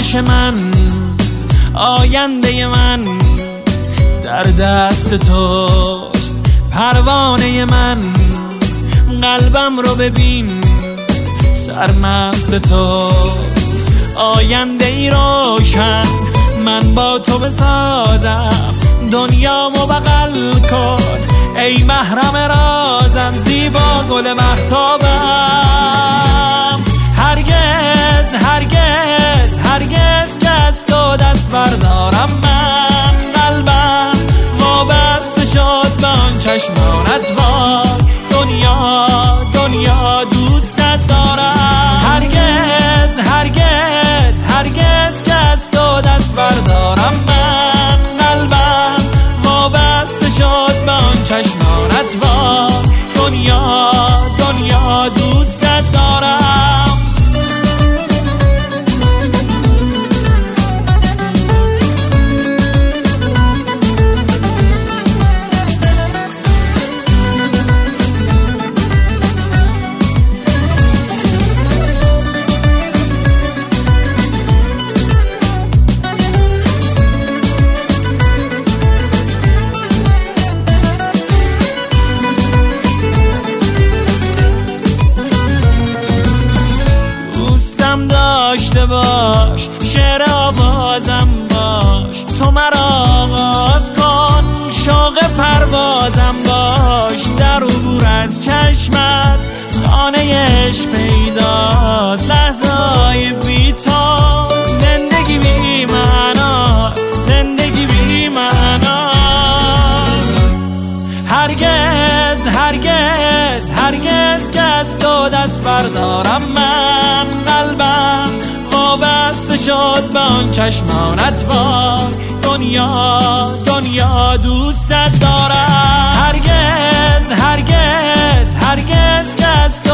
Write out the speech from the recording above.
باش من، آینده من در دست توست. پروانه من قلبم رو ببین سرمست توست. آینده ای روشن من با تو بسازم، دنیامو بغل کن ای محرم رازم، زیبا گل مهتابم. هرگز هرگز هرگز که از تو دست بردارم من، قلبم وابسته شد به آن چشمانت وای. دنیا دنیا دوستت دارم. هرگز هرگز هرگز که از تو دست بردارم من، قلبم وابسته شد به آن چشمانت وای. دنیا دنیا دوستت دارم. داشته باش شعر آوازم باش، تو مرا آغاز کن شوق پروازم باش. در عبور از چشمت خانه عشق پیداست، لحظه‌های بی تو زندگی بی معناست، زندگی بی معناست. هرگز هرگز هرگز که از تو دست بردارم من، قلبم وابسته شد به آن چشمانت وای. دنیا دنیا دوستت دارم. هرگز هرگز هرگز که از